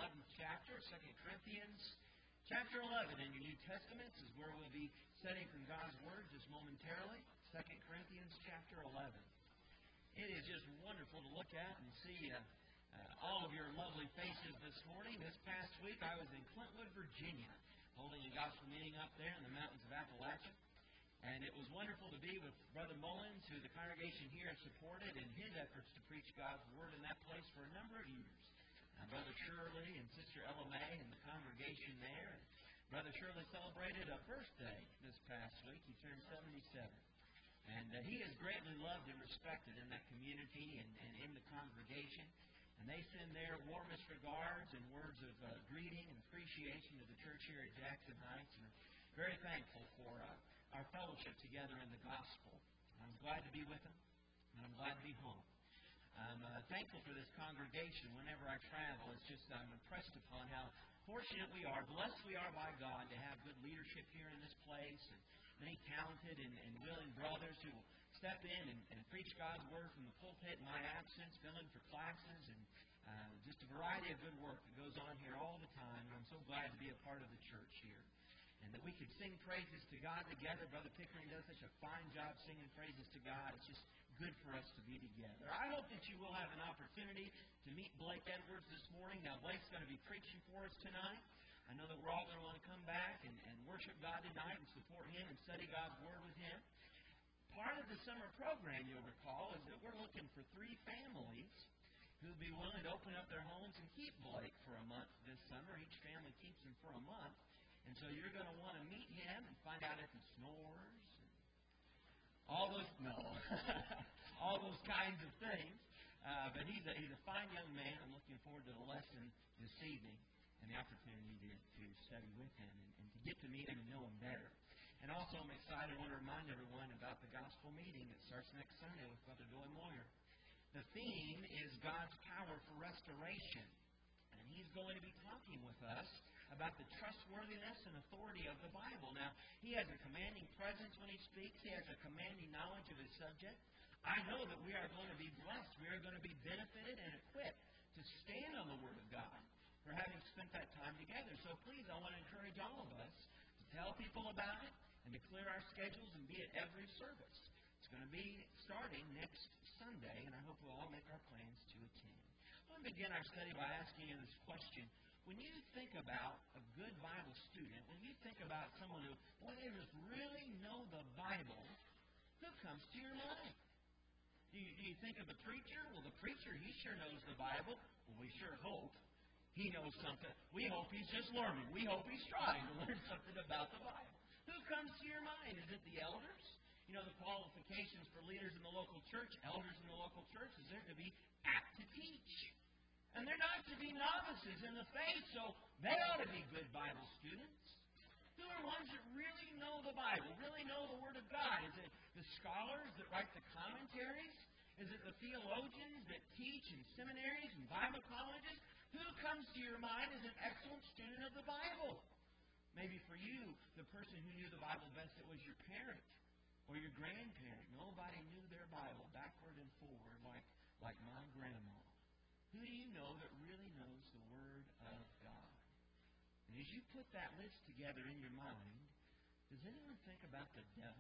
11th chapter, 2 Corinthians chapter 11 in your New Testaments is where we'll be studying from God's Word just momentarily. 2 Corinthians chapter 11. It is just wonderful to look at and see all of your lovely faces this morning. This past week I was in Clintwood, Virginia, holding a gospel meeting up there in the mountains of Appalachia. And it was wonderful to be with Brother Mullins, who the congregation here has supported in his efforts to preach God's Word in that place for a number of years. Brother Shirley and Sister Ella May and the congregation there. And Brother Shirley celebrated a birthday this past week. He turned 77. And he is greatly loved and respected in that community and in the congregation. And they send their warmest regards and words of greeting and appreciation to the church here at Jackson Heights. And we're very thankful for our fellowship together in the gospel. I'm glad to be with them, and I'm glad to be home. I'm thankful for this congregation. Whenever I travel, I'm impressed upon how fortunate we are, blessed we are by God to have good leadership here in this place, and many talented and willing brothers who will step in and preach God's Word from the pulpit in my absence, fill in for classes, and just a variety of good work that goes on here all the time. And I'm so glad to be a part of the church here. And that we could sing praises to God together. Brother Pickering does such a fine job singing praises to God. It's just good for us to be together. I hope that you will have an opportunity to meet Blake Edwards this morning. Now, Blake's going to be preaching for us tonight. I know that we're all going to want to come back and worship God tonight and support Him and study God's Word with Him. Part of the summer program, you'll recall, is that we're looking for 3 families who would be willing to open up their homes and keep Blake for a month this summer. Each family keeps him for a month. And so you're going to want to meet him and find out if he snores. All those kinds of things. But he's a fine young man. I'm looking forward to the lesson this evening and the opportunity to study with him and to get to meet him and know him better. And also I'm excited. I want to remind everyone about the gospel meeting that starts next Sunday with Brother Doyle Moyer. The theme is God's power for restoration. And he's going to be talking with us about the trustworthiness and authority of the Bible. Now, he has a commanding presence when he speaks. He has a commanding knowledge of his subject. I know that we are going to be blessed. We are going to be benefited and equipped to stand on the Word of God for having spent that time together. So please, I want to encourage all of us to tell people about it and to clear our schedules and be at every service. It's going to be starting next Sunday, and I hope we'll all make our plans to attend. I want to begin our study by asking you this question. When you think about a good Bible student, when you think about someone who, they just really know the Bible, who comes to your mind? Do you think of the preacher? Well, the preacher, he sure knows the Bible. Well, we sure hope he knows something. We hope he's just learning. We hope he's trying to learn something about the Bible. Who comes to your mind? Is it the elders? You know, the qualifications for leaders in the local church, elders in the local church, is there to be apt to teach. And they're not to be novices in the faith, so they ought to be good Bible students. Who are ones that really know the Bible, really know the Word of God? Is it the scholars that write the commentaries? Is it the theologians that teach in seminaries and Bible colleges? Who comes to your mind as an excellent student of the Bible? Maybe for you, the person who knew the Bible best, it was your parent or your grandparent. Nobody knew their Bible backward and forward like my grandma. Who do you know that really knows the Word of God? And as you put that list together in your mind, does anyone think about the devil?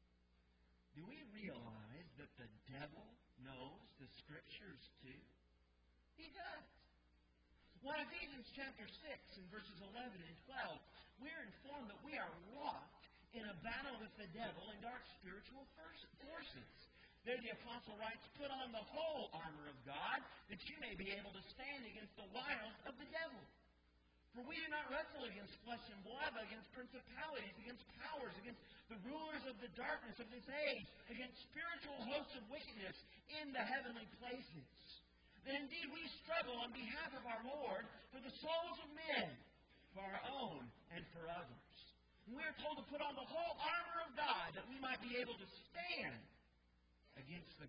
Do we realize that the devil knows the Scriptures too? He does. Well, in Ephesians chapter 6 and verses 11 and 12, we're informed that we are locked in a battle with the devil and dark spiritual forces. There the apostle writes, put on the whole armor of God, that you may be able to stand against the wiles of the devil. For we do not wrestle against flesh and blood, but against principalities, against powers, against the rulers of the darkness of this age, against spiritual hosts of wickedness in the heavenly places. That indeed we struggle on behalf of our Lord for the souls of men, for our own and for others. And we are told to put on the whole armor of God, that we might be able to stand against the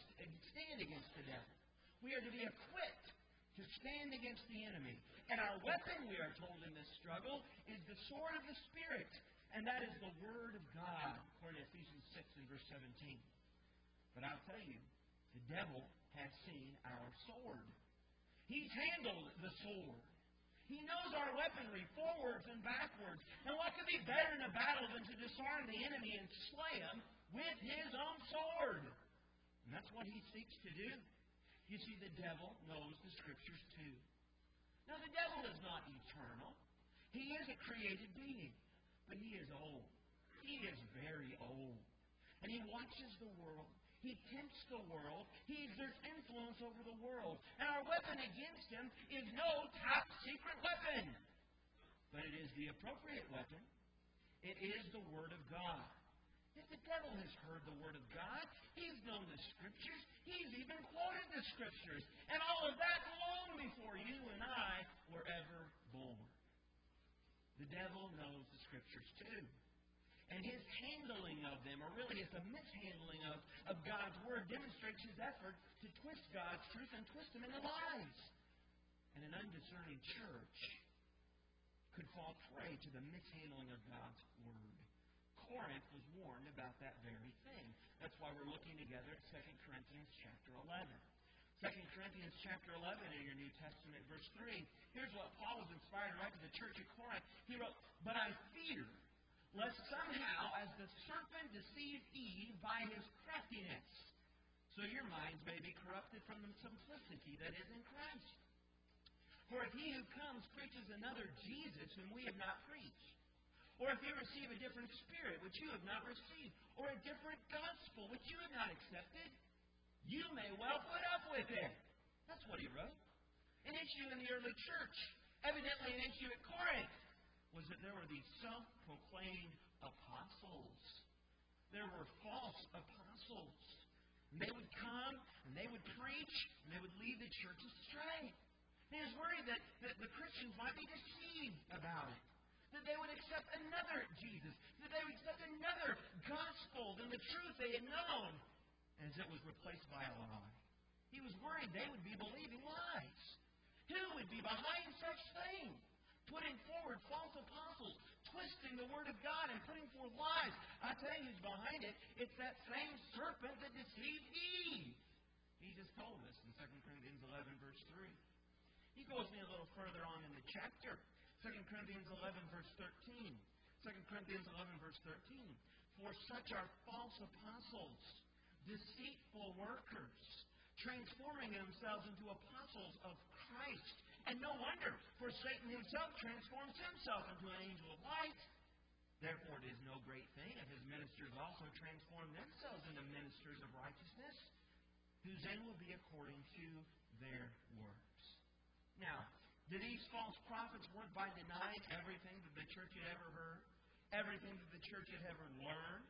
devil. We are to be equipped to stand against the enemy. And our weapon, we are told in this struggle, is the sword of the Spirit. And that is the Word of God, according to Ephesians 6 and verse 17. But I'll tell you, the devil has seen our sword. He's handled the sword. He knows our weaponry, forwards and backwards. And what could be better in a battle than to disarm the enemy and slay him with his own sword? And that's what he seeks to do. You see, the devil knows the Scriptures too. Now, the devil is not eternal. He is a created being. But he is old. He is very old. And he watches the world. He tempts the world. He exerts influence over the world. And our weapon against him is no top secret weapon. But it is the appropriate weapon. It is the Word of God. If the devil has heard the Word of God, he's known the Scriptures. He's even quoted the Scriptures. And all of that long before you and I were ever born. The devil knows the Scriptures too. And his handling of them, or really it's a mishandling of God's Word, demonstrates his effort to twist God's truth and twist them into lies. And an undiscerning church could fall prey to the mishandling of God's Word. Corinth was warned about that very thing. That's why we're looking together at 2 Corinthians chapter 11. 2 Corinthians chapter 11 in your New Testament, verse 3. Here's what Paul was inspired to write to the church at Corinth. He wrote, "But I fear, lest somehow, as the serpent deceived Eve by his craftiness, so your minds may be corrupted from the simplicity that is in Christ. For if he who comes preaches another Jesus whom we have not preached, or if you receive a different spirit which you have not received, or a different gospel which you have not accepted, you may well put up with it." That's what he wrote. An issue in the early church, evidently an issue at Corinth, was that there were these self-proclaimed apostles. There were false apostles. And they would come, and they would preach, and they would lead the church astray. And he was worried that the Christians might be deceived about it. That they would accept another Jesus. That they would accept another gospel than the truth they had known, as it was replaced by a lie. He was worried they would be believing lies. Who would be behind such things? Putting forward false apostles, twisting the Word of God and putting forth lies. I tell you who's behind it. It's that same serpent that deceived Eve. He just told us in 2 Corinthians 11, verse 3. He goes me a little further on in the chapter. 2 Corinthians 11, verse 13. 2 Corinthians 11, verse 13. "For such are false apostles, deceitful workers, transforming themselves into apostles of Christ. And no wonder, for Satan himself transforms himself into an angel of light. Therefore it is no great thing if his ministers also transform themselves into ministers of righteousness, whose end will be according to their works." Now, do these false prophets work by denying everything that the church had ever heard? Everything that the church had ever learned?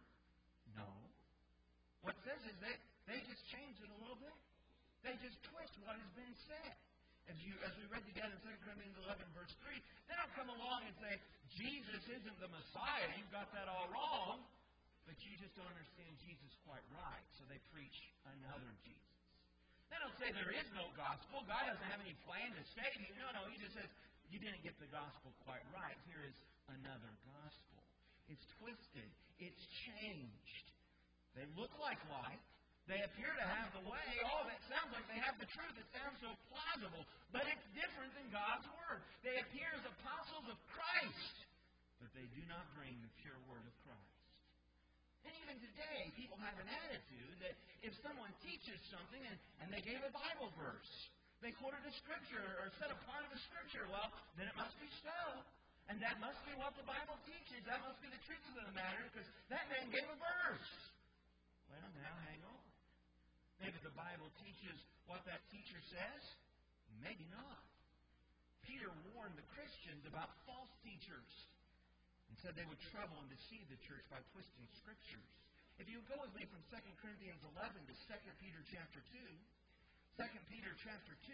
No. What it says is that they just change it a little bit. They just twist what has been said. As we read together in 2 Corinthians 11, verse 3, they don't come along and say, Jesus isn't the Messiah, you've got that all wrong, but you just don't understand Jesus quite right, so they preach another Jesus. They don't say there is no gospel, God doesn't have any plan to save you. No, he just says, you didn't get the gospel quite right. Here is another gospel. It's twisted. It's changed. They look like light. They appear to have the way. Oh, that sounds like they have the truth. It sounds so plausible. But it's different than God's Word. They appear as apostles of Christ, but they do not bring the pure Word of Christ. And even today, people have an attitude that if someone teaches something and they gave a Bible verse, they quoted a Scripture or said a part of a Scripture, well, then it must be so. And that must be what the Bible teaches. That must be the truth of the matter, because that man gave a verse. Well, now hang on. Maybe the Bible teaches what that teacher says. Maybe not. Peter warned the Christians about false teachers and said they would trouble and deceive the church by twisting Scriptures. If you go with me from 2 Corinthians 11 to 2 Peter chapter 2, 2 Peter chapter 2,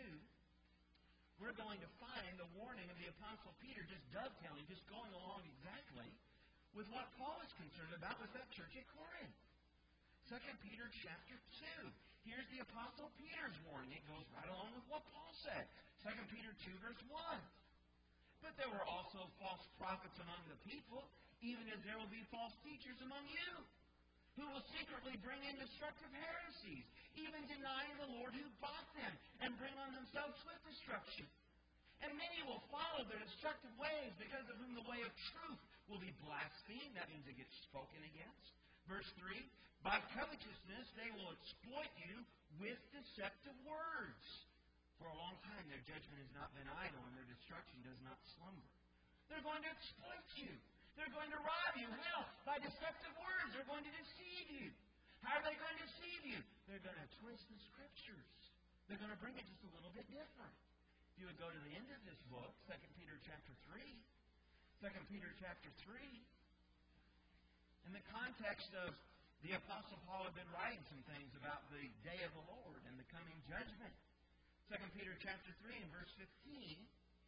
we're going to find the warning of the Apostle Peter just dovetailing, just going along exactly with what Paul is concerned about with that church at Corinth. 2 Peter chapter 2. Here's the Apostle Peter's warning. It goes right along with what Paul said. 2 Peter 2, verse 1. "But there were also false prophets among the people, even as there will be false teachers among you, who will secretly bring in destructive heresies, even denying the Lord who bought them, and bring on themselves swift destruction. And many will follow follow their destructive ways, because of whom the way of truth will be blasphemed. That means it gets spoken against. Verse 3, by covetousness they will exploit you with deceptive words. For a long time their judgment has not been idle, and their destruction does not slumber. They're going to exploit you. They're going to rob you. Hell, by deceptive words, they're going to deceive you. How are they going to deceive you? They're going to twist the Scriptures. They're going to bring it just a little bit different. If you would go to the end of this book, 2 Peter chapter 3. 2 Peter chapter 3. In the context of the Apostle Paul had been writing some things about the day of the Lord and the coming judgment. 2 Peter chapter 3 and verse 15,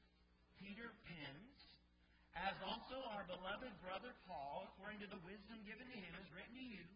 Peter pens, as also our beloved brother Paul, according to the wisdom given to him, has written to you,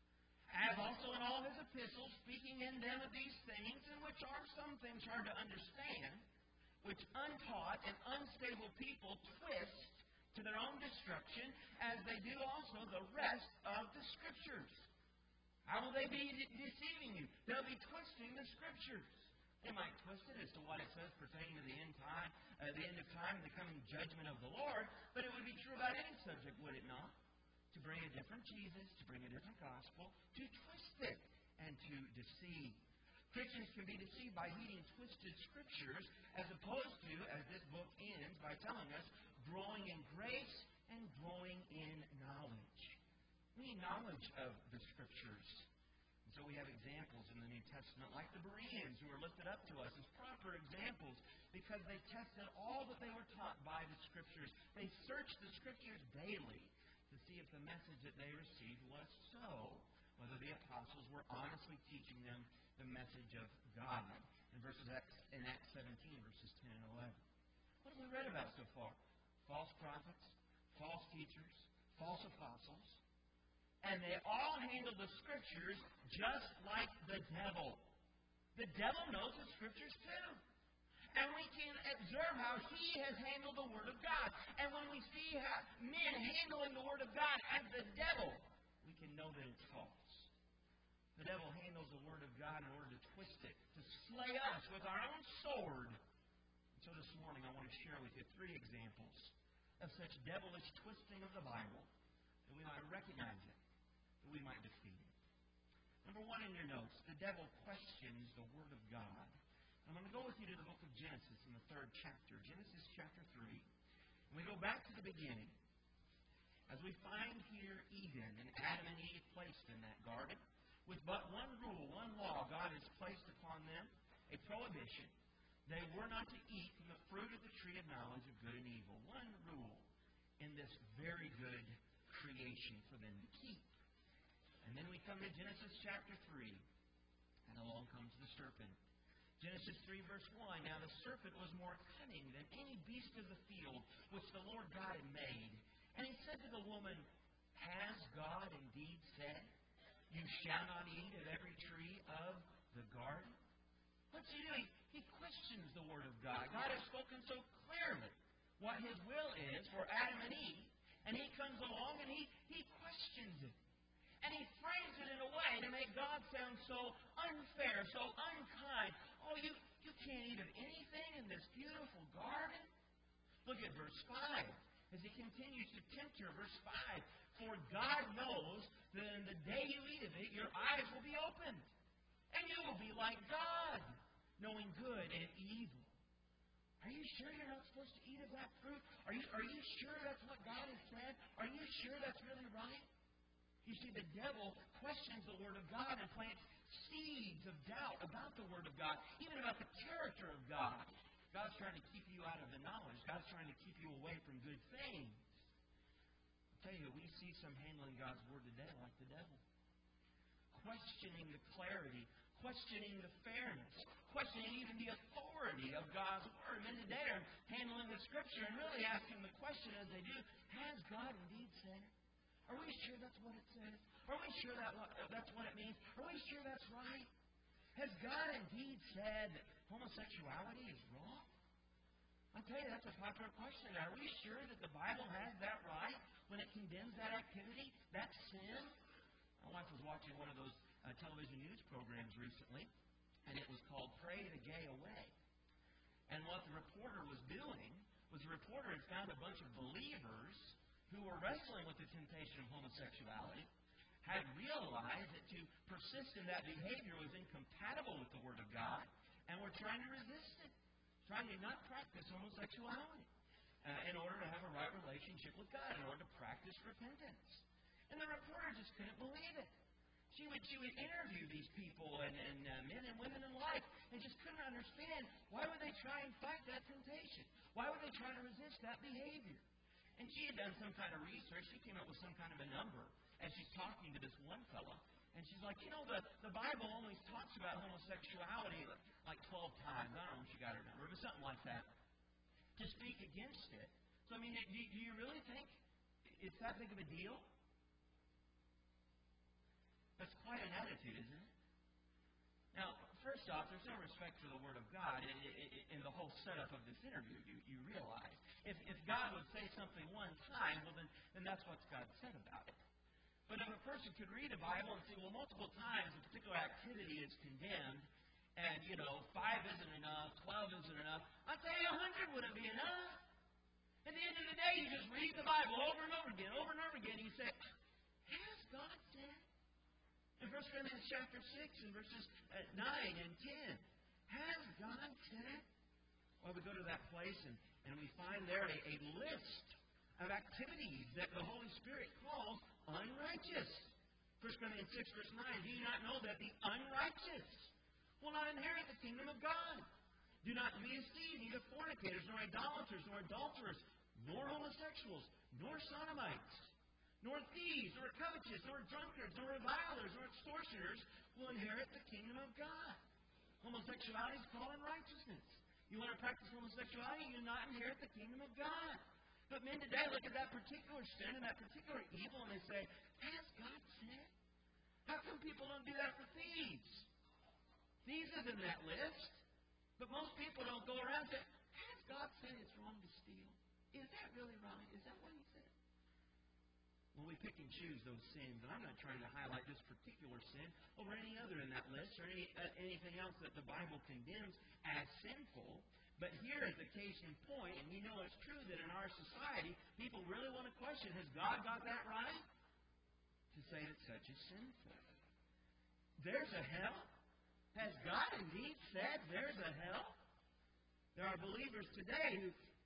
as also in all his epistles, speaking in them of these things, in which are some things hard to understand, which untaught and unstable people twist to their own destruction, as they do also the rest of the Scriptures. How will they be deceiving you? They'll be twisting the Scriptures. They might twist it as to what it says pertaining to the end of time, the coming judgment of the Lord, but it would be true about any subject, would it not? To bring a different Jesus, to bring a different gospel, to twist it and to deceive. Christians can be deceived by heeding twisted Scriptures, as opposed to, as this book ends, by telling us, growing in grace and growing in knowledge. We need knowledge of the Scriptures. And so we have examples in the New Testament, like the Bereans, who are lifted up to us as proper examples, because they tested all that they were taught by the Scriptures. They searched the Scriptures daily to see if the message that they received was so, whether the apostles were honestly teaching them the message of God. In Acts 17, verses 10 and 11. What have we read about so far? False prophets, false teachers, false apostles. And they all handle the Scriptures just like the devil. The devil knows the Scriptures too. And we can observe how he has handled the Word of God. And when we see men handling the Word of God as the devil, we can know that it's false. The devil handles the Word of God in order to twist it, to slay us with our own sword. And so this morning I want to share with you 3 examples of such devilish twisting of the Bible, that we might recognize it, that we might defeat it. Number 1 in your notes, the devil questions the Word of God. I'm going to go with you to the book of Genesis in the 3rd chapter, Genesis chapter 3. And we go back to the beginning. As we find here Eden and Adam and Eve placed in that garden, with but one rule, one law God has placed upon them, a prohibition. They were not to eat from the fruit of the tree of knowledge of good and evil. One rule in this very good creation for them to keep. And then we come to Genesis chapter 3, and along comes the serpent. Genesis 3, verse 1, now the serpent was more cunning than any beast of the field which the Lord God had made. And he said to the woman, has God indeed said, you shall not eat of every tree of the garden? What's he doing? He questions the Word of God. God has spoken so clearly what His will is for Adam and Eve. And he comes along and he questions it. And he frames it in a way to make God sound so unfair, so unkind. Oh, you can't eat of anything in this beautiful garden? Look at verse 5. As he continues to tempt her, verse 5. For God knows that in the day you eat of it, your eyes will be opened. And you will be like God, knowing good and evil. Are you sure you're not supposed to eat of that fruit? Are you sure that's what God has said? Are you sure that's really right? You see, the devil questions the Word of God and plants seeds of doubt about the Word of God, even about the character of God. God's trying to keep you out of the knowledge. God's trying to keep you away from good things. I'll tell you, we see some handling God's Word today like the devil. Questioning the clarity, questioning the fairness, questioning even the authority of God's Word. Men today are handling the Scripture and really asking the question as they do, has God indeed said it? Are we sure that's what it says? Are we sure that's what it means? Are we sure that's right? Has God indeed said that homosexuality is wrong? I tell you, that's a popular question. Are we sure that the Bible has that right when it condemns that activity, that sin? My wife was watching one of those television news programs recently, and it was called Pray the Gay Away. And what the reporter was doing was a reporter had found a bunch of believers who were wrestling with the temptation of homosexuality, had realized that to persist in that behavior was incompatible with the Word of God, and were trying to resist it, trying to not practice homosexuality in order to have a right relationship with God, in order to practice repentance. And the reporter just couldn't believe it. She would interview these people and men and women in life and just couldn't understand why would they try and fight that temptation? Why would they try to resist that behavior? And she had done some kind of research. She came up with some kind of a number as she's talking to this one fellow. And she's like, the Bible only talks about homosexuality like 12 times. I don't know if she got her number, but something like that, to speak against it. So, I mean, do you really think it's that big of a deal? That's quite an attitude, isn't it? Now, first off, there's no respect for the Word of God in the whole setup of this interview, you realize. If God would say something one time, well, then that's what God said about it. But if a person could read a Bible and say, well, multiple times a particular activity is condemned, and, 5 isn't enough, 12 isn't enough, I'd say 100 wouldn't be enough. At the end of the day, you just read the Bible over and over again, and you say, has God said? In 1 Corinthians chapter 6 and verses 9 and 10, has God said? Well, we go to that place and we find there a list of activities that the Holy Spirit calls unrighteous. 1 Corinthians 6 verse 9, do you not know that the unrighteous will not inherit the kingdom of God? Do not be deceived, neither fornicators, nor idolaters, nor adulterers, nor homosexuals, nor sodomites, nor thieves, nor covetous, nor drunkards, nor revilers, nor extortioners will inherit the kingdom of God. Homosexuality is called unrighteousness. You want to practice homosexuality, you not inherit the kingdom of God. But men today look at that particular sin and that particular evil and they say, has God said? How come people don't do that for thieves? Thieves is in that list. But most people don't go around and say, has God said it's wrong to steal? Is that really wrong? Is that what He said? Well, we pick and choose those sins, and I'm not trying to highlight this particular sin over any other in that list or anything else that the Bible condemns as sinful. But here is the case in point, and you know it's true that in our society, people really want to question, has God got that right? To say that such is sinful. There's a hell? Has God indeed said there's a hell? There are believers today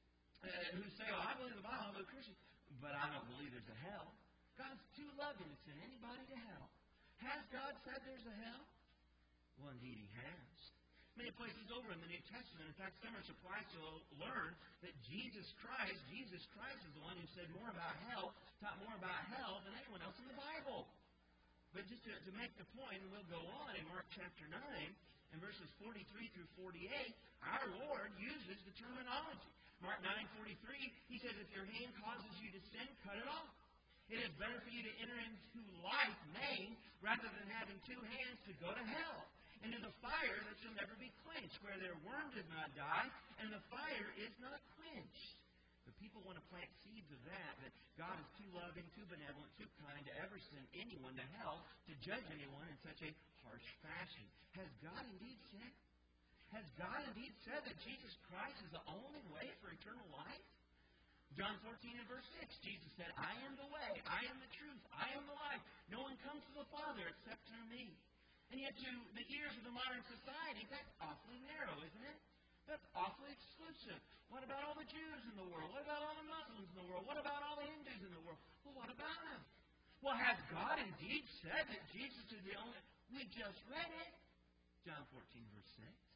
who say, oh, I believe the Bible, I'm a Christian, but I don't believe there's a hell. God's too loving to send anybody to hell. Has God said there's a hell? Well, indeed He has. Many places over in the New Testament, in fact, some are surprised to learn that Jesus Christ is the one who said more about hell, taught more about hell than anyone else in the Bible. But just to make the point, and we'll go on in Mark chapter 9, in verses 43 through 48, our Lord uses the terminology. Mark 9:43, He says, if your hand causes you to sin, cut it off. It is better for you to enter into life maimed rather than having two hands to go to hell, into the fire that shall never be quenched, where their worm does not die, and the fire is not quenched. But people want to plant seeds of that God is too loving, too benevolent, too kind to ever send anyone to hell, to judge anyone in such a harsh fashion. Has God indeed said? Has God indeed said that Jesus Christ is the only way for eternal life? John 14 and verse 6, Jesus said, I am the way, I am the truth, I am the life. No one comes to the Father except through me. And yet to the ears of the modern society, that's awfully narrow, isn't it? That's awfully exclusive. What about all the Jews in the world? What about all the Muslims in the world? What about all the Hindus in the world? Well, what about them? Well, has God indeed said that Jesus is the only... We just read it. John 14 verse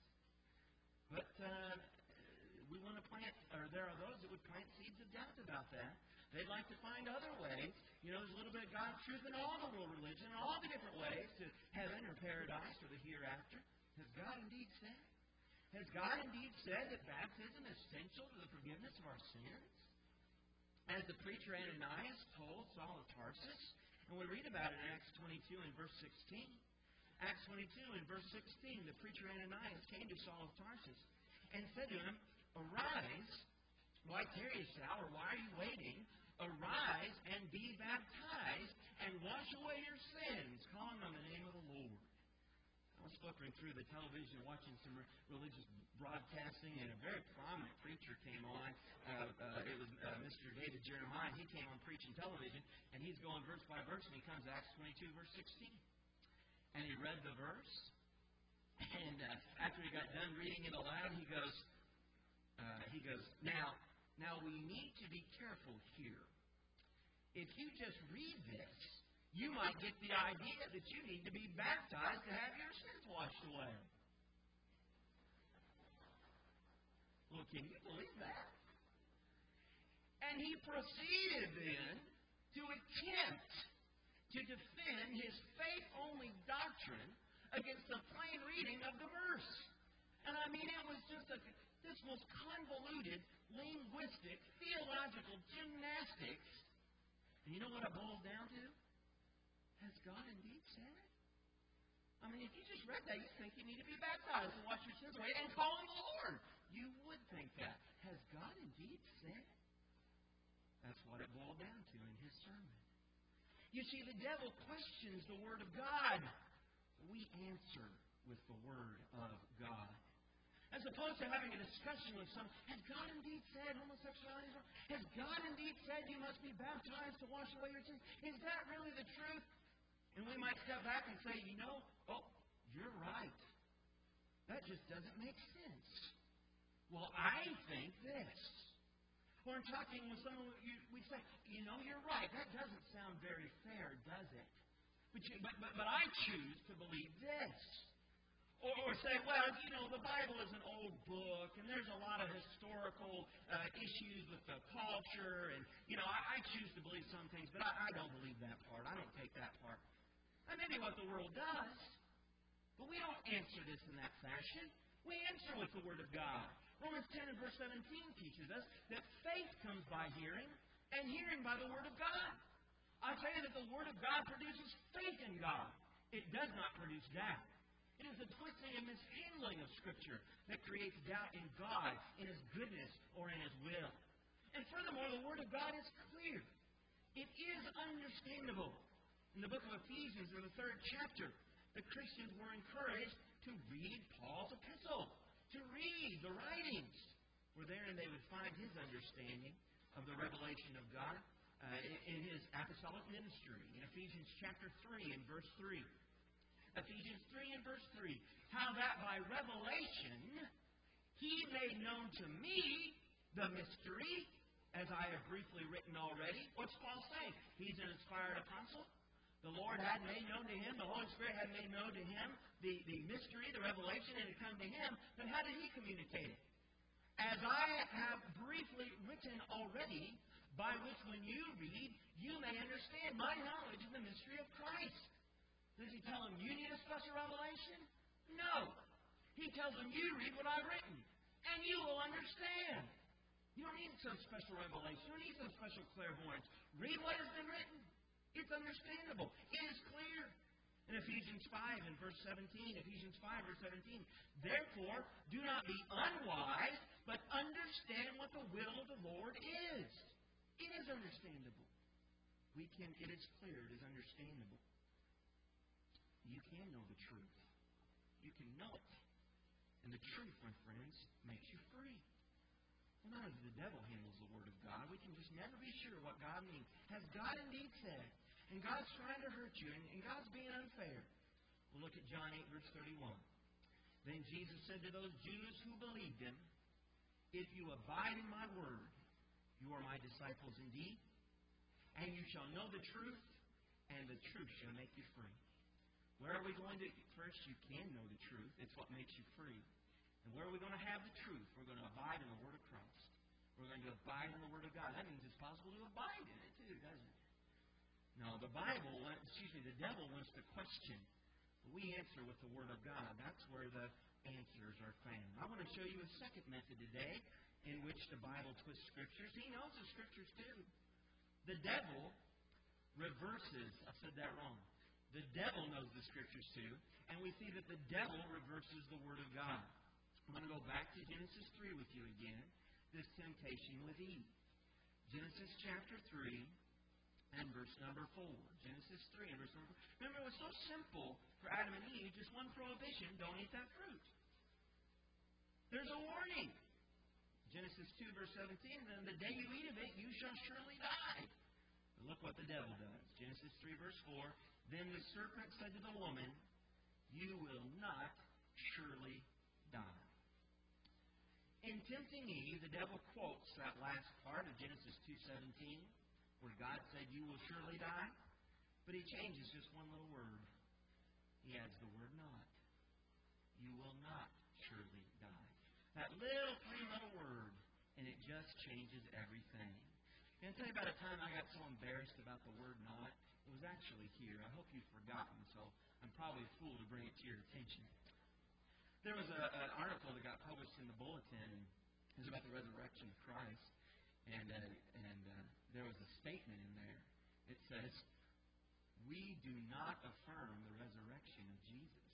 6. But we want to plant, or there are those that would plant seeds of doubt about that. They'd like to find other ways. There's a little bit of God's truth in all the world religion, all the different ways to heaven or paradise or the hereafter. Has God indeed said? Has God indeed said that baptism is essential to the forgiveness of our sins? As the preacher Ananias told Saul of Tarsus, and we read about it in Acts 22 and verse 16. Acts 22 and verse 16, the preacher Ananias came to Saul of Tarsus and said to him, arise, why tarriest thou, or why are you waiting? Arise and be baptized, and wash away your sins, calling on the name of the Lord. I was flipping through the television, watching some religious broadcasting, and a very prominent preacher came on. It was Mr. David Jeremiah. He came on preaching television, and he's going verse by verse, and he comes to Acts 22, verse 16. And he read the verse, and after he got done reading it aloud, he goes, now we need to be careful here. If you just read this, you might get the idea that you need to be baptized to have your sins washed away. Well, can you believe that? And he proceeded then to attempt to defend his faith-only doctrine against the plain reading of the verse. And I mean, it was just this most convoluted, linguistic, theological gymnastics. And you know what it boils down to? Has God indeed said it? I mean, if you just read that, you think you need to be baptized and wash your sins away and call on the Lord. You would think that. Has God indeed said it? That's what it boiled down to in his sermon. You see, the devil questions the Word of God. We answer with the Word of God. As opposed to having a discussion with someone, has God indeed said homosexuality is wrong? Has God indeed said you must be baptized to wash away your sins? Is that really the truth? And we might step back and say, you're right. That just doesn't make sense. Well, I think this. Or in talking with someone, we say, you're right. That doesn't sound very fair, does it? But I choose to believe this. Or say, the Bible is an old book, and there's a lot of historical issues with the culture, and, I choose to believe some things, but I don't believe that part. I don't take that part. That may be what the world does, but we don't answer this in that fashion. We answer with the Word of God. Romans 10 and verse 17 teaches us that faith comes by hearing, and hearing by the Word of God. I tell you that the Word of God produces faith in God. It does not produce doubt. It is the twisting and mishandling of Scripture that creates doubt in God, in His goodness, or in His will. And furthermore, the Word of God is clear. It is understandable. In the book of Ephesians, in the 3rd chapter, the Christians were encouraged to read Paul's epistle, to read the writings, for therein they would find his understanding of the revelation of God in his apostolic ministry. In Ephesians chapter 3 and verse 3. Ephesians 3 and verse 3. How that by revelation he made known to me the mystery, as I have briefly written already. What's Paul saying? He's an inspired apostle. The Lord had made known to him, the Holy Spirit had made known to him the mystery, the revelation, and it had come to him. But how did he communicate it? As I have briefly written already, by which when you read, you may understand my knowledge of the mystery of Christ. Does he tell them, you need a special revelation? No. He tells them, you read what I've written, and you will understand. You don't need some special revelation. You don't need some special clairvoyance. Read what has been written. It's understandable. It is clear. In Ephesians 5 and verse 17, Ephesians 5 verse 17, therefore, do not be unwise, but understand what the will of the Lord is. It is understandable. It is clear. It is understandable. You can know the truth. You can know it. And the truth, my friends, makes you free. Well, not only the devil handles the Word of God, we can just never be sure what God means. Has God indeed said? And God's trying to hurt you, and God's being unfair. We'll look at John 8, verse 31. Then Jesus said to those Jews who believed him, if you abide in my word, you are my disciples indeed, and you shall know the truth, and the truth shall make you free. Where are we going to? First, you can know the truth. It's what makes you free. And where are we going to have the truth? We're going to abide in the Word of Christ. We're going to abide in the Word of God. That means it's possible to abide in it too, doesn't it? No, the devil wants to question. But we answer with the Word of God. That's where the answers are found. I want to show you a second method today in which the Bible twists Scriptures. He knows the Scriptures too. The devil reverses. I said that wrong. The devil knows the Scriptures too. And we see that the devil reverses the Word of God. I'm going to go back to Genesis 3 with you again. This temptation with Eve. Genesis chapter 3 and verse number 4. Genesis 3 and verse number 4. Remember, it was so simple for Adam and Eve. Just one prohibition. Don't eat that fruit. There's a warning. Genesis 2, verse 17, then the day you eat of it, you shall surely die. And look what the devil does. Genesis 3, verse 4, then the serpent said to the woman, you will not surely die. In tempting Eve, the devil quotes that last part of Genesis 2:17, where God said, you will surely die. But he changes just one little word. He adds the word not. You will not surely die. That little three-letter word, and it just changes everything. Can I tell you about a time I got so embarrassed about the word not? It was actually here. I hope you've forgotten, so I'm probably a fool to bring it to your attention. There was an article that got published in the Bulletin. It was about the resurrection of Christ. And there was a statement in there. It says, we do not affirm the resurrection of Jesus.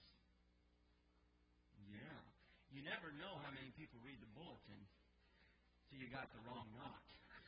Yeah. You never know how many people read the Bulletin till you got the wrong not.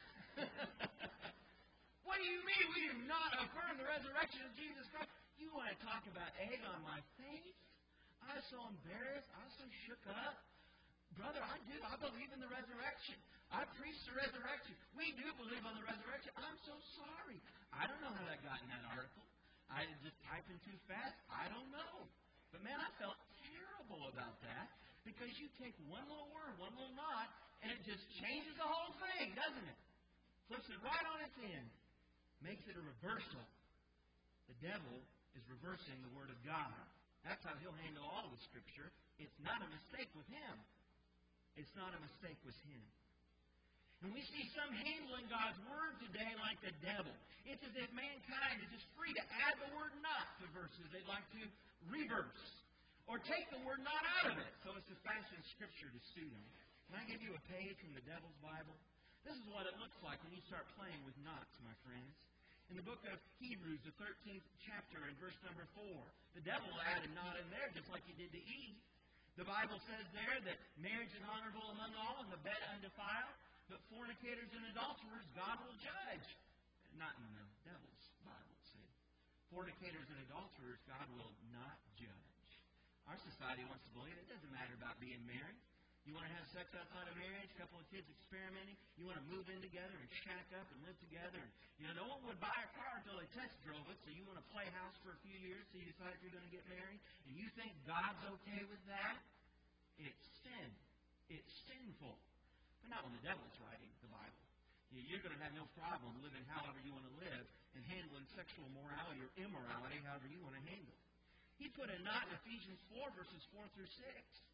What do you mean we do not affirm the resurrection of Jesus Christ? You want to talk about egg on my face? I was so embarrassed. I was so shook up. Brother, I do. I believe in the resurrection. I preach the resurrection. We do believe on the resurrection. I'm so sorry. I don't know how that got in that article. I just typed in too fast. I don't know. But man, I felt terrible about that because you take one little word, one little not, and it just changes the whole thing, doesn't it? Flips it right on its end. Makes it a reversal. The devil is reversing the Word of God. That's how he'll handle all of the Scripture. It's not a mistake with him. It's not a mistake with him. And we see some handling God's Word today like the devil. It's as if mankind is just free to add the word not to verses. They'd like to reverse or take the word not out of it. So it's a fashion Scripture to suit them. Can I give you a page from the devil's Bible? This is what it looks like when you start playing with knots, my friends. In the book of Hebrews, the 13th chapter, in verse number 4, the devil added not in there just like he did to Eve. The Bible says there that marriage is honorable among all and the bed undefiled, but fornicators and adulterers God will judge. Not in the devil's Bible, see. Fornicators and adulterers God will not judge. Our society wants to believe it doesn't matter about being married. You want to have sex outside of marriage, a couple of kids experimenting. You want to move in together and shack up and live together. And, no one would buy a car until they test drove it, so you want to play house for a few years till you decide if you're going to get married. And you think God's okay with that? It's sin. It's sinful. But not when the devil's writing the Bible. You're going to have no problem living however you want to live and handling sexual morality or immorality however you want to handle it. He put a not in Ephesians 4, verses 4 through 6.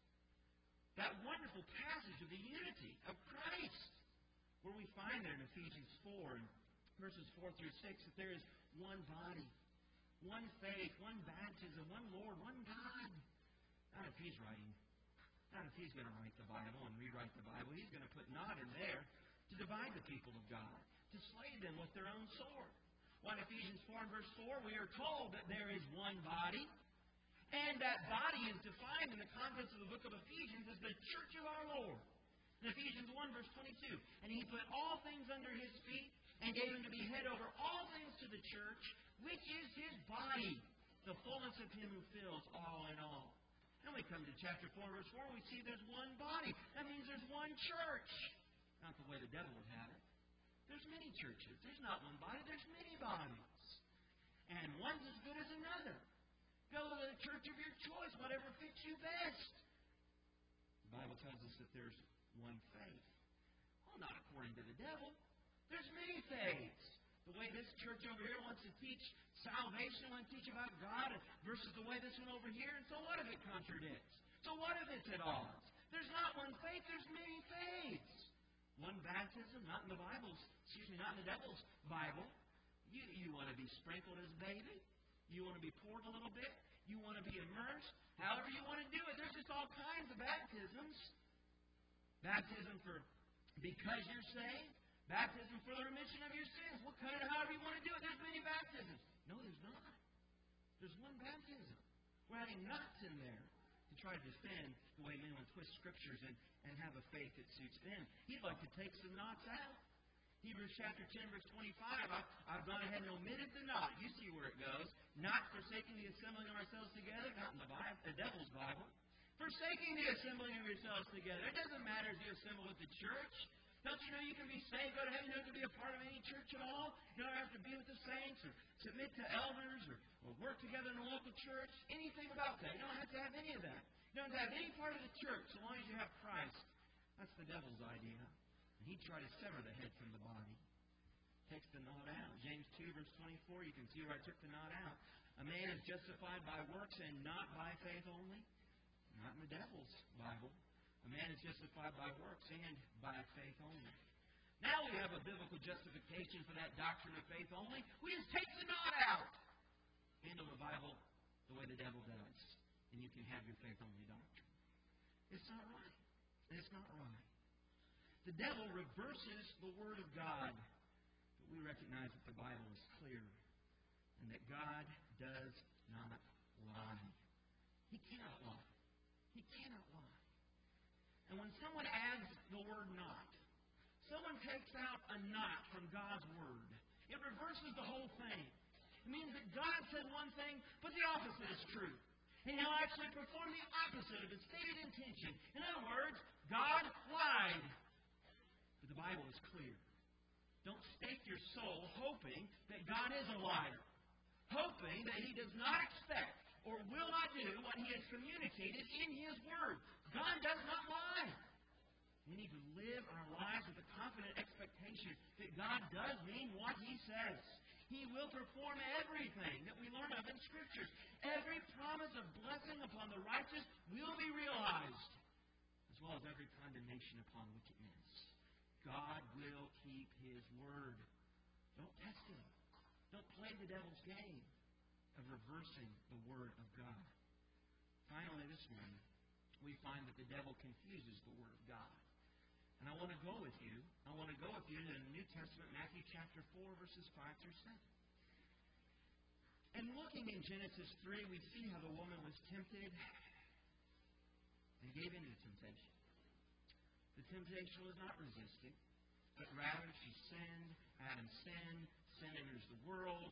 That wonderful passage of the unity of Christ, where we find there in Ephesians 4, verses 4 through 6, that there is one body, one faith, one baptism, one Lord, one God. Not if he's writing. Not if he's going to write the Bible and rewrite the Bible. He's going to put not in there to divide the people of God, to slay them with their own sword. Well, in Ephesians 4 and verse 4, we are told that there is one body. And that body is defined in the context of the book of Ephesians as the church of our Lord. In Ephesians 1, verse 22, and he put all things under his feet and gave him to be head over all things to the church, which is his body, the fullness of him who fills all in all. Then we come to chapter 4, verse 4, and we see there's one body. That means there's one church. Not the way the devil would have it. There's many churches. There's not one body. There's many bodies. And one's as good as another. Go to the church of your choice, whatever fits you best. The Bible tells us that there's one faith. Well, not according to the devil. There's many faiths. The way this church over here wants to teach salvation, wants to teach about God, versus the way this one over here. And so what if it contradicts? So what if it's at odds? There's not one faith, there's many faiths. One baptism, not in the Bible's, not in the devil's Bible. You want to be sprinkled as a baby? You want to be poured a little bit? You want to be immersed? However you want to do it. There's just all kinds of baptisms. Baptism for because you're saved. Baptism for the remission of your sins. What kind of, however you want to do it. There's many baptisms. No, there's not. There's one baptism. We're adding knots in there to try to defend the way men would twist Scriptures and have a faith that suits them. He'd like to take some knots out. Hebrews chapter 10, verse 25, I've gone ahead and omitted the not. You see where it goes. Not forsaking the assembling of ourselves together, not in the Bible, the devil's Bible. Forsaking the assembling of yourselves together. It doesn't matter if you assemble with the church. Don't you know you can be saved, go to heaven, you don't have to be a part of any church at all? You don't have to be with the saints or submit to elders or work together in a local church. Anything about that. You don't have to have any of that. You don't have to have any part of the church so long as you have Christ. That's the devil's idea. And he tried to sever the head from the body. Takes the knot out. James 2, verse 24, you can see where I took the knot out. A man is justified by works and not by faith only. Not in the devil's Bible. A man is justified by works and by faith only. Now we have a biblical justification for that doctrine of faith only. We just take the knot out. Handle the Bible the way the devil does. And you can have your faith only doctrine. It's not right. It's not right. The devil reverses the Word of God. But we recognize that the Bible is clear. And that God does not lie. He cannot lie. He cannot lie. And when someone adds the word not, someone takes out a not from God's Word, it reverses the whole thing. It means that God said one thing, but the opposite is true. And He'll actually perform the opposite of His stated intention. In other words, God lied. But the Bible is clear. Don't stake your soul hoping that God is a liar. Hoping that He does not expect or will not do what He has communicated in His Word. God does not lie. We need to live our lives with a confident expectation that God does mean what He says. He will perform everything that we learn of in Scriptures. Every promise of blessing upon the righteous will be realized, as well as every condemnation upon wickedness. God will keep His Word. Don't test Him. Don't play the devil's game of reversing the Word of God. Finally, this morning, we find that the devil confuses the Word of God. And I want to go with you. I want to go with you to the New Testament, Matthew chapter 4, verses 5 through 7. And looking in Genesis 3, we see how the woman was tempted and gave in to temptation. The temptation was not resisted, but rather she sinned. Adam sinned. Sin enters the world.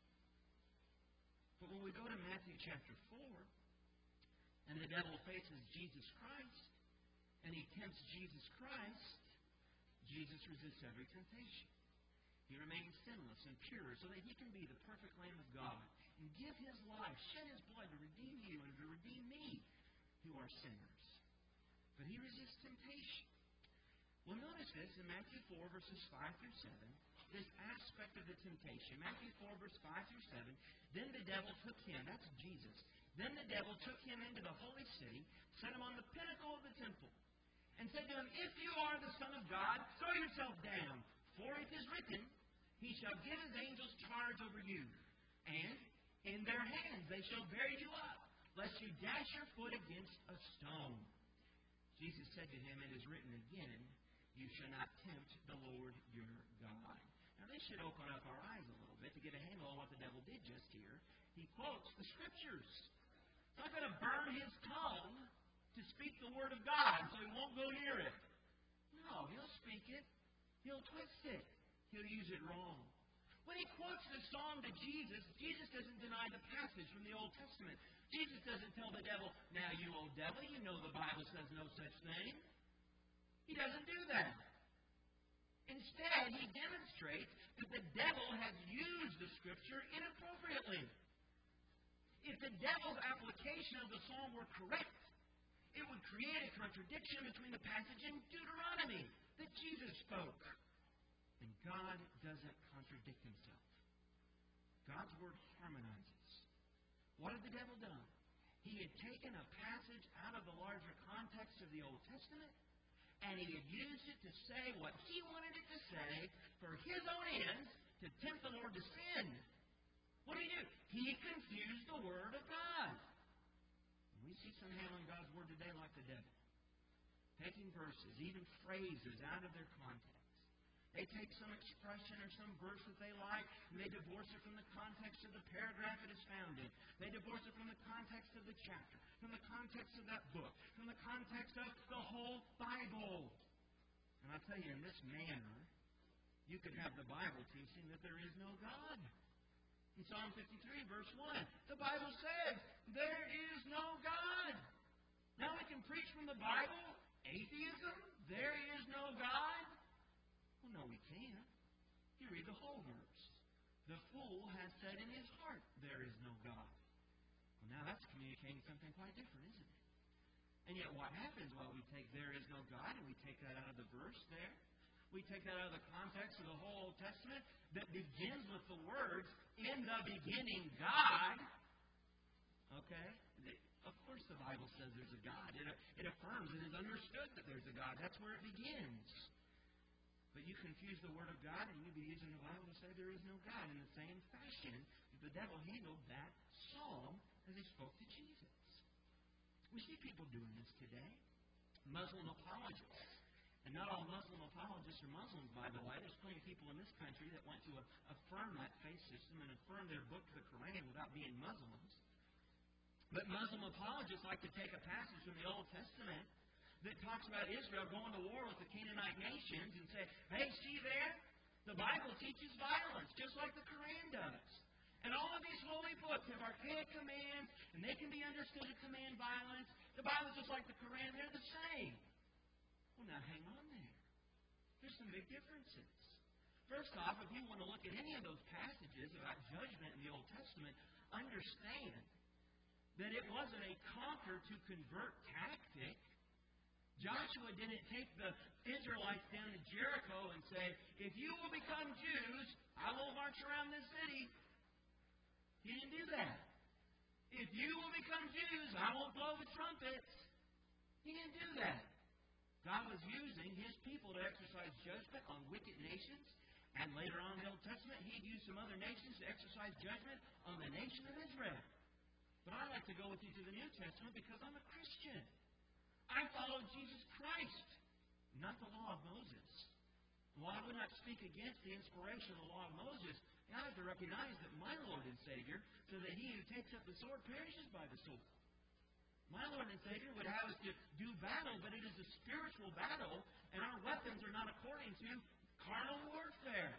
But when we go to Matthew chapter 4, and the devil faces Jesus Christ, and he tempts Jesus Christ, Jesus resists every temptation. He remains sinless and pure so that He can be the perfect Lamb of God and give His life, shed His blood to redeem you and to redeem me who are sinners. But He resists temptation. Well, notice this in Matthew 4, verses 5 through 7, this aspect of the temptation. Matthew 4, verse 5 through 7, then the devil took Him, that's Jesus, then the devil took Him into the holy city, set Him on the pinnacle of the temple, and said to Him, if you are the Son of God, throw yourself down, for it is written, He shall give His angels charge over you, and in their hands they shall bear you up, lest you dash your foot against a stone. Jesus said to him, it is written again, you shall not tempt the Lord your God. Now this should open up our eyes a little bit to get a handle on what the devil did just here. He quotes the Scriptures. He's not going to burn his tongue to speak the Word of God so he won't go near it. No, he'll speak it. He'll twist it. He'll use it wrong. When he quotes the psalm to Jesus, Jesus doesn't deny the passage from the Old Testament. Jesus doesn't tell the devil, now you old devil, you know the Bible says no such thing. He doesn't do that. Instead, he demonstrates that the devil has used the Scripture inappropriately. If the devil's application of the psalm were correct, it would create a contradiction between the passage in Deuteronomy that Jesus spoke. And God doesn't contradict Himself. God's Word harmonizes. What had the devil done? He had taken a passage out of the larger context of the Old Testament, and he had used it to say what he wanted it to say for his own ends to tempt the Lord to sin. What did he do? He confused the Word of God. And we see some handling God's Word today like the devil. Taking verses, even phrases, out of their context. They take some expression or some verse that they like, and they divorce it from the context of the paragraph it is found in. They divorce it from the context of the chapter, from the context of that book, from the context of the whole Bible. And I tell you, in this manner, you could have the Bible teaching that there is no God. In Psalm 53, verse 1, the Bible says, there is no God. Now we can preach from the Bible, atheism, there is no God. Well, no, we can't. You read the whole verse. The fool has said in his heart, there is no God. Well, now that's communicating something quite different, isn't it? And yet what happens? Well, we take there is no God, and we take that out of the verse there. We take that out of the context of the whole Old Testament that begins with the words, in the beginning, God. Okay? Of course the Bible says there's a God. It affirms, it is understood that there's a God. That's where it begins. But you confuse the Word of God, and you'd be using the Bible to say there is no God. In the same fashion, the devil handled that psalm as he spoke to Jesus. We see people doing this today. Muslim apologists. And not all Muslim apologists are Muslims, by the way. There's plenty of people in this country that want to affirm that faith system and affirm their book, the Quran, without being Muslims. But Muslim apologists like to take a passage from the Old Testament that talks about Israel going to war with the Canaanite nations and say, hey, see there? The Bible teaches violence, just like the Quran does. And all of these holy books have archaic commands, and they can be understood to command violence. The Bible's just like the Quran. They're the same. Well, now hang on there. There's some big differences. First off, if you want to look at any of those passages about judgment in the Old Testament, understand that it wasn't a conquer-to-convert tactic. Joshua didn't take the Israelites down to Jericho and say, if you will become Jews, I will march around this city. He didn't do that. If you will become Jews, I won't blow the trumpets. He didn't do that. God was using His people to exercise judgment on wicked nations. And later on in the Old Testament, He'd use some other nations to exercise judgment on the nation of Israel. But I like to go with you to the New Testament because I'm a Christian. I follow Jesus Christ, not the law of Moses. While I would not speak against the inspiration of the law of Moses, I have to recognize that my Lord and Savior, so that he who takes up the sword perishes by the sword. My Lord and Savior would have us to do battle, but it is a spiritual battle, and our weapons are not according to carnal warfare.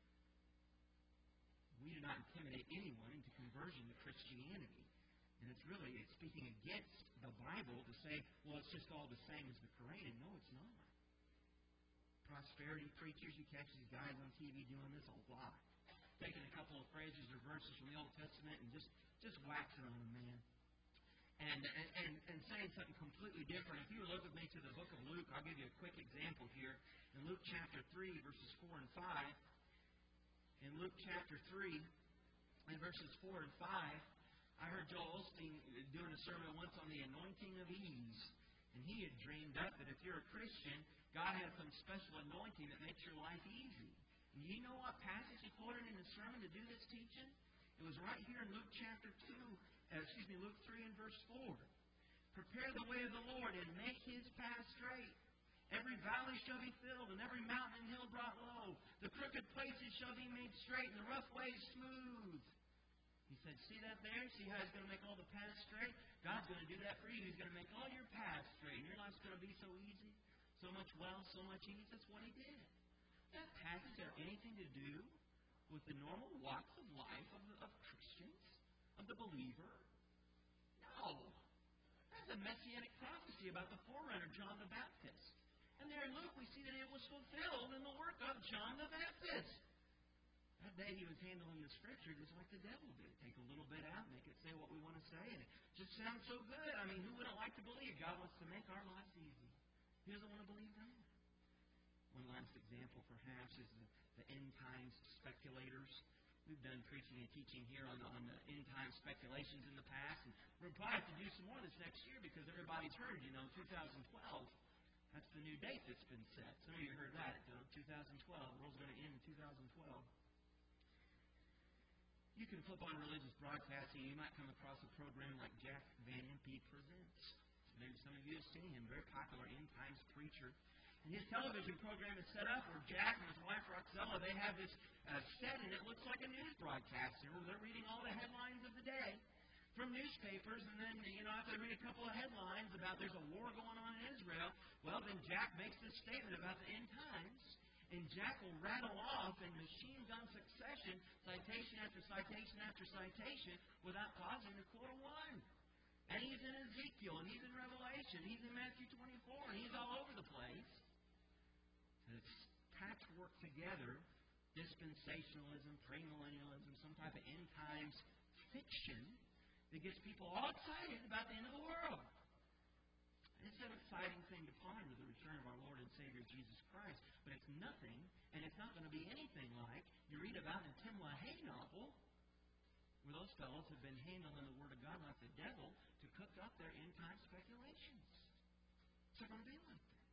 We do not intimidate anyone into conversion to Christianity. And it's speaking against the Bible to say, well, it's just all the same as the Quran. No, it's not. Prosperity preachers, you catch these guys on TV doing this a lot. Taking a couple of phrases or verses from the Old Testament and just waxing on them, man. And saying something completely different. If you look with me to the book of Luke, I'll give you a quick example here. In Luke chapter 3, verses 4 and 5. In Luke chapter 3, in verses 4 and 5, I heard Joel Osteen doing a sermon once on the anointing of ease. And he had dreamed up that if you're a Christian, God has some special anointing that makes your life easy. And you know what passage he quoted in his sermon to do this teaching? It was right here in Luke chapter 2, Luke 3 and verse 4. Prepare the way of the Lord and make His path straight. Every valley shall be filled and every mountain and hill brought low. The crooked places shall be made straight and the rough ways smooth. He said, see that there? See how He's going to make all the paths straight? God's going to do that for you. He's going to make all your paths straight. And your life's going to be so easy. So much wealth, so much ease. That's what He did. That passage have anything to do with the normal walks of life of Christians, of the believer? No. That's a messianic prophecy about the forerunner, John the Baptist. And there in Luke, we see that it was fulfilled in the work of John the Baptist. That day he was handling the Scripture just like the devil did. Take a little bit out, make it say what we want to say, and it just sounds so good. I mean, who wouldn't like to believe God wants to make our lives easy? Who doesn't want to believe that? One last example, perhaps, is the end times speculators. We've done preaching and teaching here on the end time speculations in the past, and we'll probably have to do some more this next year because everybody's heard, 2012. That's the new date that's been set. Some of you heard that, 2012. The world's going to end in 2012. You can flip on religious broadcasting, you might come across a program like Jack Van Impe Presents. Maybe some of you have seen him, very popular end times preacher. And his television program is set up where Jack and his wife Roxella, they have this set, and it looks like a news broadcast. They're reading all the headlines of the day from newspapers, and then, if they read a couple of headlines about there's a war going on in Israel, well, then Jack makes this statement about the end times, and Jack will rattle off in machine gun succession, citation after citation after citation, without pausing to quote a one. And he's in Ezekiel, and he's in Revelation, he's in Matthew 24, and he's all over the place. And it's patchwork together, dispensationalism, premillennialism, some type of end times fiction that gets people all excited about the end of the world. And it's an exciting thing to ponder, the return of our Lord and Savior Jesus Christ. But it's nothing, and it's not going to be anything like you read about in Tim LaHaye novel, where those fellows have been handling the Word of God like the devil to cook up their end-time speculations. It's not going to be like that.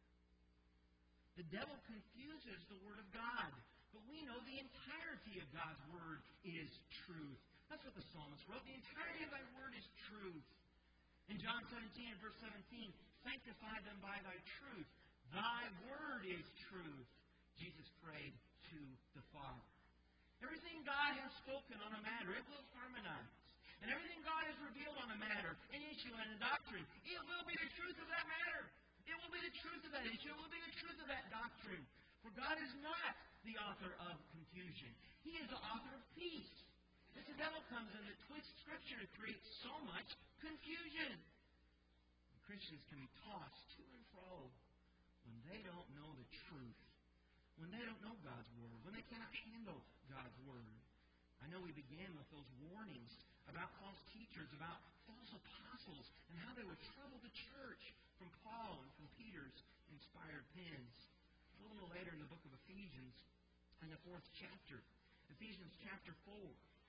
The devil confuses the Word of God, but we know the entirety of God's Word is truth. That's what the psalmist wrote. The entirety of thy Word is truth. In John 17 and verse 17, sanctify them by thy truth. Thy Word is truth. Jesus prayed to the Father. Everything God has spoken on a matter, it will harmonize. And everything God has revealed on a matter, an issue, and a doctrine, it will be the truth of that matter. It will be the truth of that issue. It will be the truth of that doctrine. For God is not the author of confusion. He is the author of peace. But the devil comes in that twists Scripture to create so much confusion. And Christians can be tossed to and fro when they don't know the truth. When they don't know God's Word, when they cannot handle God's Word. I know we began with those warnings about false teachers, about false apostles, and how they would trouble the church from Paul and from Peter's inspired pens. A little later in the book of Ephesians, in the 4th chapter, Ephesians chapter 4,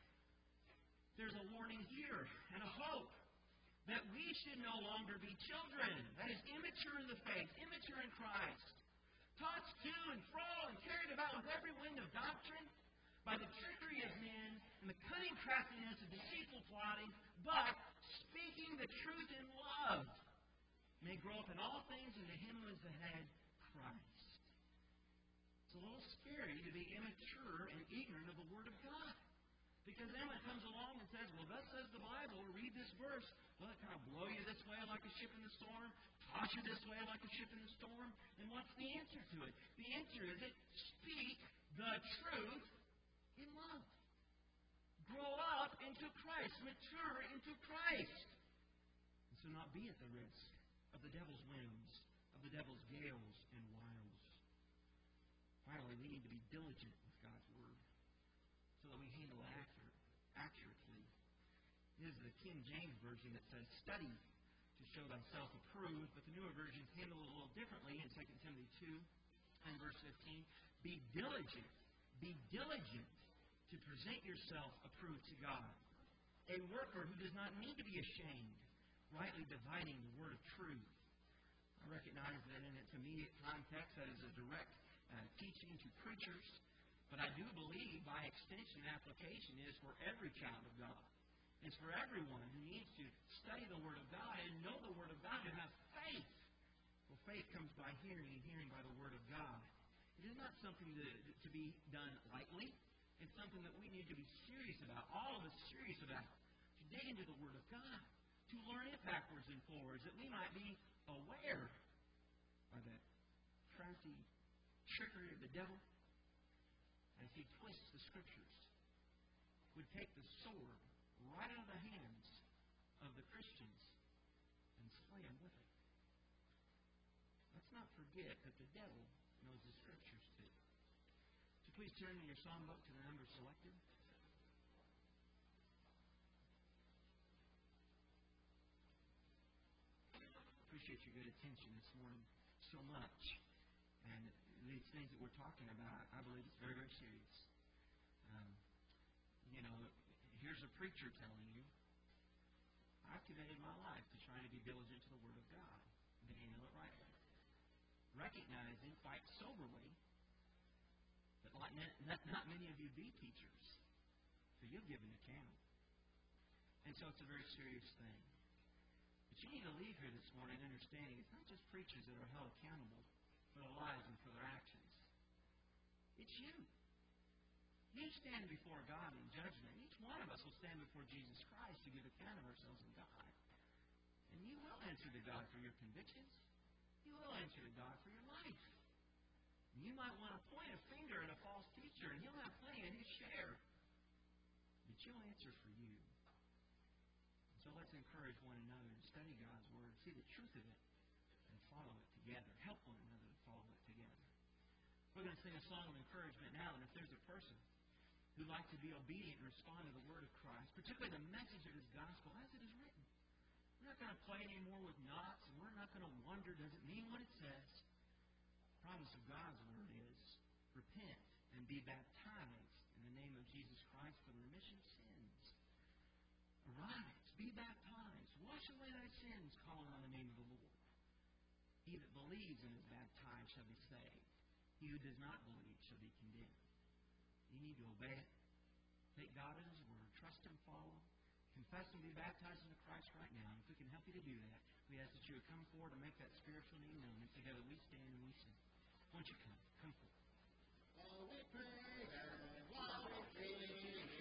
there's a warning here and a hope that we should no longer be children, that is, immature in the faith, immature in Christ, tossed to and fro and carried about with every wind of doctrine by the trickery of men and the cunning craftiness of deceitful plotting, but speaking the truth in love may grow up in all things into Him who is the head, Christ. It's a little scary to be immature and ignorant of the Word of God. Because then when it comes along and says, well, thus says the Bible, or read this verse, well, it kind of blow you this way like a ship in the storm, toss you this way like a ship in the storm. And what's the answer to it? The answer is speak the truth in love. Grow up into Christ. Mature into Christ. And so not be at the risk of the devil's whims, of the devil's gales and wiles. Finally, we need to be diligent with God's Word so that we handle it accurately. This is the King James Version that says, study to show thyself approved, but the newer versions handle it a little differently in 2 Timothy 2 and verse 15. Be diligent to present yourself approved to God, a worker who does not need to be ashamed, rightly dividing the word of truth. I recognize that in its immediate context that is a direct teaching to preachers, but I do believe by extension and application is for every child of God. It's for everyone who needs to study the Word of God and know the Word of God and have faith. Well, faith comes by hearing, and hearing by the Word of God. It is not something to be done lightly. It's something that we need to be serious about, all of us serious about, to dig into the Word of God, to learn it backwards and forwards, that we might be aware of the crafty trickery of the devil as he twists the Scriptures, would take the sword right out of the hands of the Christians and slay them with it. Let's not forget that the devil knows the Scriptures too. So please turn in your songbook to the number selected. Appreciate your good attention this morning so much. And these things that we're talking about, I believe it's very, very serious. Here's a preacher telling you, I've committed my life to trying to be diligent to the Word of God, to handle it rightly. Recognizing quite soberly that not many of you be teachers, so you'll give an account. And so it's a very serious thing. But you need to leave here this morning understanding it's not just preachers that are held accountable for their lives and for their actions. It's you. You stand before God in judgment. Each one of us will stand before Jesus Christ to give account of ourselves in God. And you will answer to God for your convictions. You will answer to God for your life. And you might want to point a finger at a false teacher, and he'll have plenty of his share. But you'll answer for you. So let's encourage one another to study God's Word, see the truth of it, and follow it together. Help one another to follow it together. We're going to sing a song of encouragement now, and if there's a person who'd like to be obedient and respond to the Word of Christ, particularly the message of His gospel as it is written, we're not going to play anymore with knots, and we're not going to wonder, does it mean what it says? The promise of God's Word is, repent and be baptized in the name of Jesus Christ for the remission of sins. Arise, be baptized, wash away thy sins, calling on the name of the Lord. He that believes and is baptized shall be saved. He who does not believe shall be condemned. You need to obey it. Take God at His Word. Trust Him, follow Him. Confess and be baptized into Christ right now. And if we can help you to do that, we ask that you would come forward and make that spiritual need known. And together we stand and we sing. Won't you come? Come forward. While we pray and while we dream.